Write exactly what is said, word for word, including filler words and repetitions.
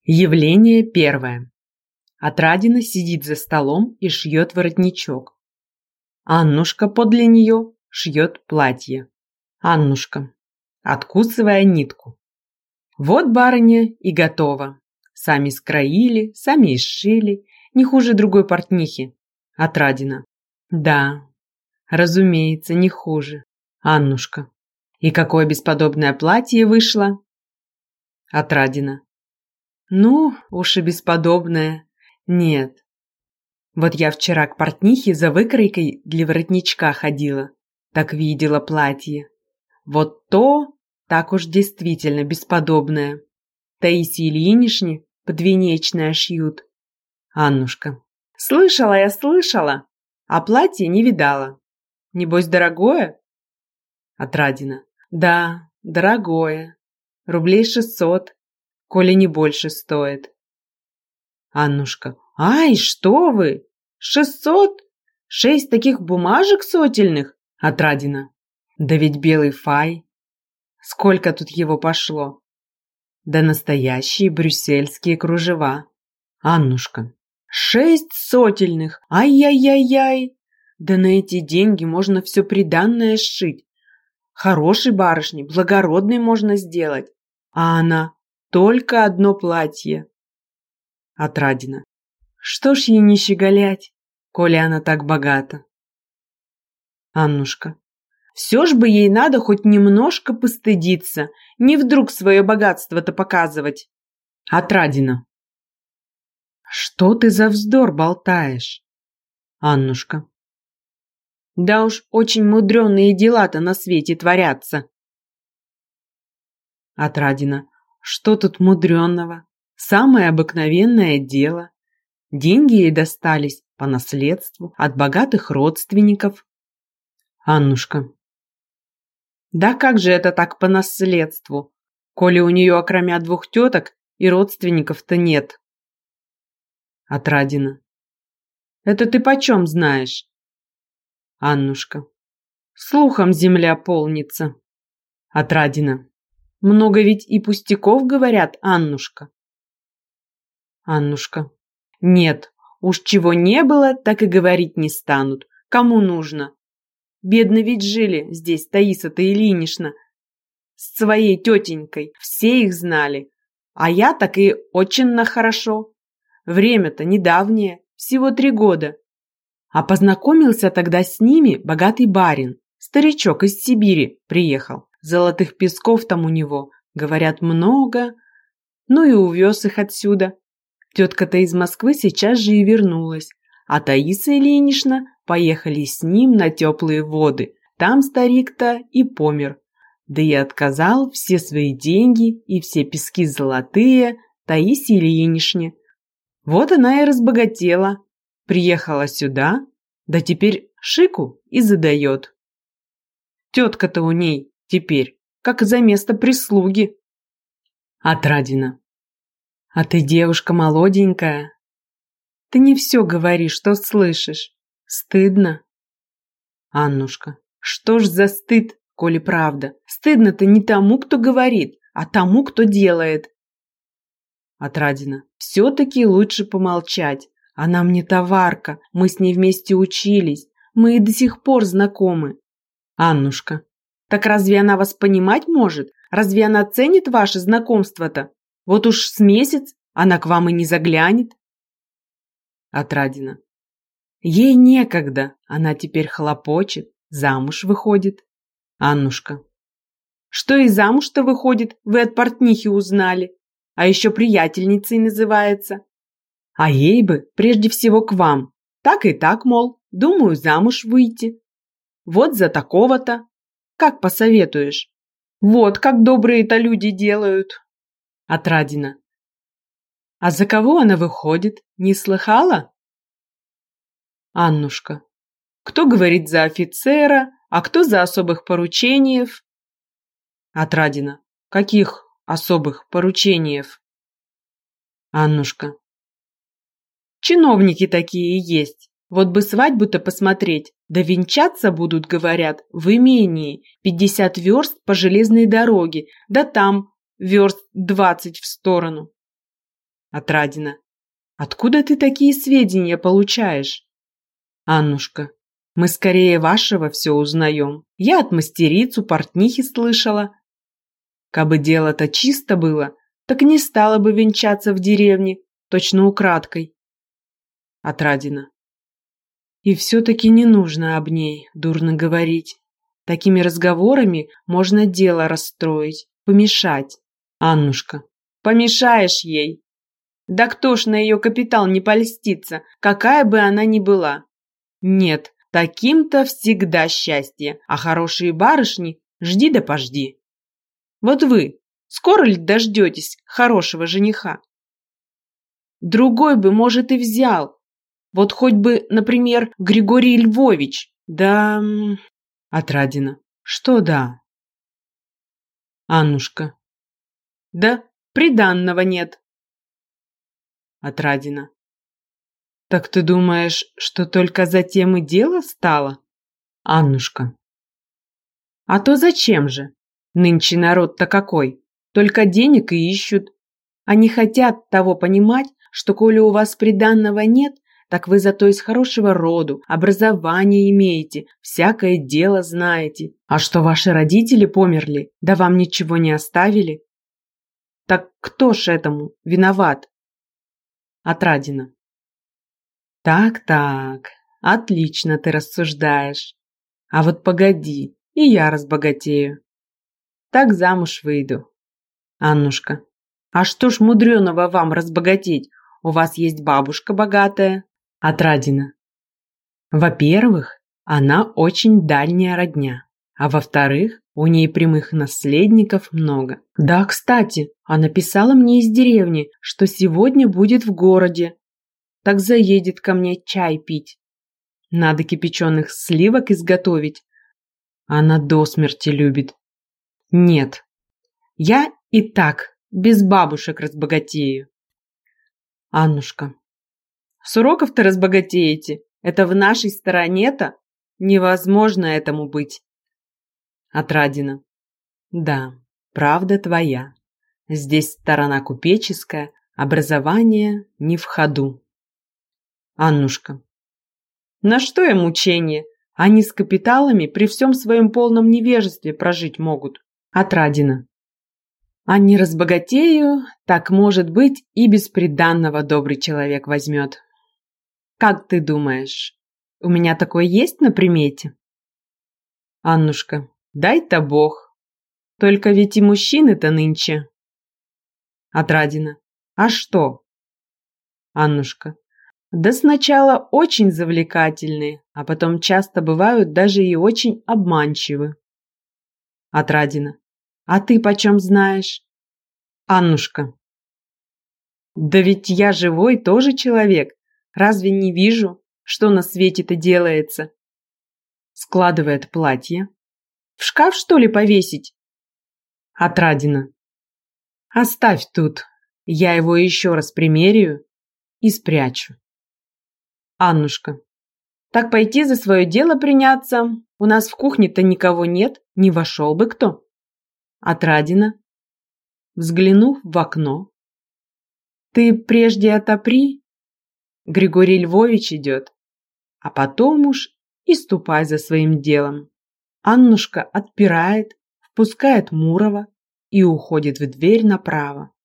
Явление первое. Отрадина сидит за столом и шьет воротничок. Аннушка подле нее шьет платье. Аннушка, откусывая нитку. Вот, барыня, и готово. Сами скроили, сами и сшили, не хуже другой портнихи. Отрадина. Да, разумеется, не хуже. Аннушка. И какое бесподобное платье вышло. Отрадина. Ну, уж и бесподобное. Нет. Вот я вчера к портнихе за выкройкой для воротничка ходила. Так видела платье. Вот то, так уж действительно бесподобное. Таисии Ильинишне подвенечное шьют. Аннушка. Слышала я, слышала, а платье не видала. Небось, дорогое? Отрадина. Да, дорогое. Рублей шестьсот, коли не больше стоит. Аннушка. Ай, что вы? Шестьсот? Шесть таких бумажек сотельных? Отрадина. Да ведь белый фай. Сколько тут его пошло? Да настоящие брюссельские кружева. Аннушка. Шесть сотельных. Ай-яй-яй-яй. Да на эти деньги можно все приданное сшить. Хорошей барышни, благородной можно сделать. А она только одно платье. Отрадина. Что ж ей не щеголять, коли она так богата? Аннушка. Все ж бы ей надо хоть немножко постыдиться, не вдруг свое богатство-то показывать. Отрадина. Что ты за вздор болтаешь? Аннушка. Да уж очень мудреные дела-то на свете творятся. Отрадина. Что тут мудренного? Самое обыкновенное дело. Деньги ей достались по наследству от богатых родственников. Аннушка. Да как же это так по наследству, коли у нее окромя двух теток и родственников-то нет? Отрадина. Это ты почем знаешь? Аннушка. Слухом земля полнится. Отрадина. Много ведь и пустяков говорят, Аннушка. Аннушка. Нет, уж чего не было, так и говорить не станут. Кому нужно? Бедно ведь жили здесь Таиса-то Ильинична с своей тетенькой, все их знали. А я так и очень хорошо. Время-то недавнее, всего три года. А познакомился тогда с ними богатый барин, старичок из Сибири приехал. Золотых песков там у него, говорят, много. Ну и увез их отсюда. Тетка-то из Москвы сейчас же и вернулась, а Таиса Ильинична поехали с ним на теплые воды. Там старик-то и помер. Да и отказал все свои деньги и все пески золотые Таисе Ильиничне. Вот она и разбогатела. Приехала сюда, да теперь шику и задает. Тетка-то у ней теперь как за место прислуги. Отрадина. А ты девушка молоденькая. Ты не все говоришь, что слышишь. Стыдно. Аннушка. Что ж за стыд, коли правда? Стыдно-то не тому, кто говорит, а тому, кто делает. Отрадина. Все-таки лучше помолчать. Она мне товарка, мы с ней вместе учились, мы и до сих пор знакомы. Аннушка. Так разве она вас понимать может? Разве она ценит ваше знакомство-то? Вот уж с месяц она к вам и не заглянет. Отрадина. Ей некогда, она теперь хлопочет, замуж выходит. Аннушка. Что и замуж-то выходит, вы от портнихи узнали, а еще приятельницей называется. А ей бы прежде всего к вам, так и так, мол, думаю замуж выйти. Вот за такого-то. Как посоветуешь? Вот как добрые-то люди делают. Отрадина. А за кого она выходит, не слыхала? Аннушка. Кто говорит за офицера, а кто за особых поручениев? Отрадина. Каких особых поручениев? Аннушка. Чиновники такие есть. Вот бы свадьбу-то посмотреть, да венчаться будут, говорят, в имении, пятьдесят верст по железной дороге, да там верст двадцать в сторону. Отрадина. Откуда ты такие сведения получаешь? Аннушка. Мы скорее вашего все узнаем. Я от мастериц у портнихи слышала. Кабы дело-то чисто было, так не стала бы венчаться в деревне, точно украдкой. Отрадина. И все-таки не нужно об ней дурно говорить. Такими разговорами можно дело расстроить, помешать. Аннушка. Помешаешь ей. Да кто ж на ее капитал не польстится, какая бы она ни была. Нет, таким-то всегда счастье, а хорошие барышни жди да пожди. Вот вы, скоро ли дождетесь хорошего жениха? Другой бы, может, и взял. Вот хоть бы, например, Григорий Львович. Да... Отрадина. Что да? Аннушка. Да приданного нет. Отрадина. Так ты думаешь, что только затем и дело стало? Аннушка. А то зачем же? Нынче народ-то какой? Только денег и ищут. Они хотят того понимать, что коли у вас приданного нет, так вы зато из хорошего роду, образование имеете, всякое дело знаете. А что ваши родители померли, да вам ничего не оставили? Так кто ж этому виноват? Отрадина. Так-так, отлично ты рассуждаешь. А вот погоди, и я разбогатею. Так замуж выйду. Аннушка. А что ж мудреного вам разбогатеть? У вас есть бабушка богатая. Отрадина. Во-первых, она очень дальняя родня. А во-вторых, у ней прямых наследников много. Да, кстати, она писала мне из деревни, что сегодня будет в городе. Так заедет ко мне чай пить. Надо кипяченых сливок изготовить. Она до смерти любит. Нет, я и так без бабушек разбогатею. Аннушка. С уроков-то разбогатеете. Это в нашей стороне-то невозможно этому быть. Отрадина. Да, правда твоя. Здесь сторона купеческая, образование не в ходу. Аннушка. На что им мучение? Они с капиталами при всем своем полном невежестве прожить могут. Отрадина. А не разбогатею, так, может быть, и без приданного добрый человек возьмет. Как ты думаешь, у меня такое есть на примете? Аннушка. Дай-то Бог. Только ведь и мужчины-то нынче. Отрадина. А что? Аннушка. Да сначала очень завлекательные, а потом часто бывают даже и очень обманчивы. Отрадина. А ты почем знаешь? Аннушка. Да ведь я живой тоже человек. Разве не вижу, что на свете-то делается? Складывает платье. В шкаф, что ли, повесить? Отрадина. Оставь тут. Я его еще раз примерю и спрячу. Аннушка. Так пойти за свое дело приняться. У нас в кухне-то никого нет, не вошел бы кто. Отрадина. Взглянув в окно. Ты прежде отопри. Григорий Львович идет. А потом уж и ступай за своим делом. Аннушка отпирает, впускает Мурова и уходит в дверь направо.